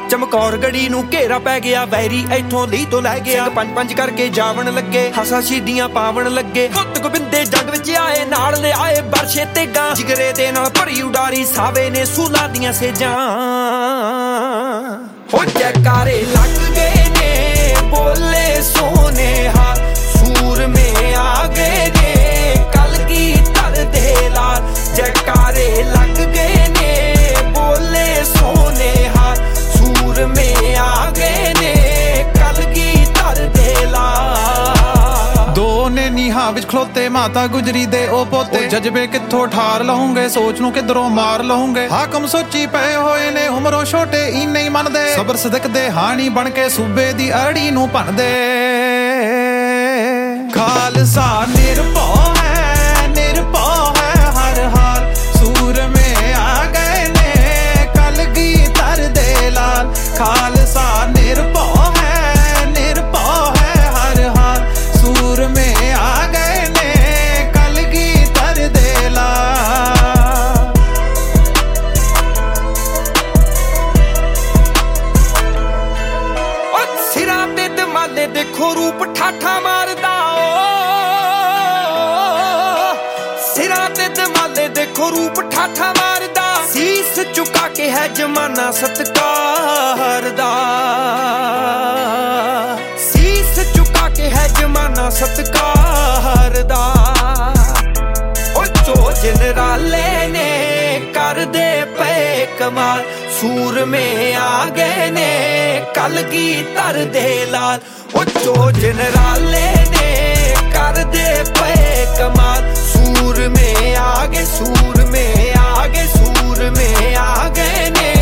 ਚਮਕੌਰ ਗੜੀ ਨੂੰ ਘੇਰਾ ਪੈ ਗਿਆ, ਵੈਰੀ ਇੱਥੋਂ ਲੀ ਤੋਂ ਲੈ ਗਿਆ। ਪੰਜ ਪੰਜ ਕਰਕੇ ਜਾਵਣ ਲੱਗੇ, ਹਸਾ ਸ਼ੀਦੀਆਂ ਪਾਵਣ ਲੱਗੇ। ਪੁੱਤ ਗੋਬਿੰਦੇ ਜੱਗ ਵਿੱਚ ਆਏ, ਨਾਲ ਲਿਆਏ ਬਰਸ਼ੇ ਤੇ ਗਾਂ। ਜਿਗਰੇ ਦੇ ਨਾਲ ਭਰੀ ਉਡਾਰੀ, ਸਾਵੇ ਨੇ ਸੂਲਾਂ ਦੀਆਂ ਸੇਜਾਂ। ਹੋ ਜੈਕਾਰੇ ਲੱਗ ਗਏ ਨੇ, ਬੋਲੇ ਸੋਨੇ ਹਾਲ। ਸੂਰਮੇ ਆ ਗਏ ਨੇ, ਕਲਗੀਧਰ ਦੇ ਲਾਲ। ਜੈਕਾਰੇ ਲੱਗ ਗਏ ਨੇ, ਬੋਲੇ ਸੋਨੇ ਹਾਲ। ਸੂਰਮੇ ਆ ਗਏ ਨੇ, ਕਲਗੀਧਰ ਦੇ ਲਾਲ। ਦੋ ਨੇ ਨੀਹਾਂ ਵਿੱਚ ਖਲੋਤੇ, ਮਾਤਾ ਗੁਜਰੀ ਦੇ ਉਹ ਪੋਤੇ। ਜਜ਼ਬੇ ਕਿੱਥੋਂ ਠਾਰ ਲਹੂੰਗੇ, ਸੋਚ ਨੂੰ ਕਿੱਧਰੋਂ ਮਾਰ ਲਹੂੰਗੇ। ਹਾਕਮ ਸੋਚੀ ਪਏ ਹੋਏ ਨੇ, ਉਮਰੋਂ ਛੋਟੇ ਹੀ ਨਹੀਂ ਮੰਨਦੇ। ਸਬਰ ਸਦਕ ਦੇ ਹਾਣੀ ਬਣ ਕੇ ਸੂਬੇ ਦੀ ਅੜੀ ਨੂੰ ਭੰਨਦੇ। ਖਾਲਸਾ ਨਿਰਭਉ ਹੈ, ਨਿਰਭਉ ਹੈ ਹਰ ਹਾਲ। ਸੂਰਮੇ ਆ ਗਏ ਨੇ, ਕਲਗੀਧਰ ਦੇ ਲਾਲ। ਖਾਲਸਾ ਨਿਰਭਉ ਹੈ, ਨਿਰਭਉ ਹੈ ਹਰ ਹਾਲ। ਸੂਰਮੇ ਆ ਗਏ ਨੇ, ਕਲਗੀਧਰ ਦੇ ਲਾਲ। ਸਿਰਾਂ ਤੇ ਦਮਾਲੇ ਦੇਖੋ, ਰੂਪ ਠਾਠਾ ਮਾਰਦਾ। ਸਿਰਾਂ ਤੇ ਦਮਾਲੇ ਦੇਖੋ, ਰੂਪ ਠਾਠਾ ਮਾਰਦਾ। ਸੀਸ ਝੁਕਾ ਕੇ ਹੈ ਜਮਾਨਾ ਸਤਿਕਾਰ ਦਾ। ਸੀਸ ਝੁਕਾ ਕੇ ਹੈ ਜਮਾਨਾ ਸਤਿਕਾਰ ਦਾ। ਉਹ ਚੋ ਜਨਰਾਲੇ ਨੇ ਕਰਦੇ ਪਏ ਕਮਾਲ। ਸੂਰਮੇ ਆ ਗਏ ਨੇ, ਕਲਗੀਧਰ ਦੇ ਲਾਲ। ਉਹ ਚੋ ਜਨਰਾਲੇ ਨੇ ਕਰਦੇ ਪਏ ਕਮਾਲ। ਸੂਰਮੇ ਆ ਗਏ, ਸੂਰਮੇ ਆ ਗਏ, ਸੂਰਮੇ ਆ ਗਏ ਨੇ,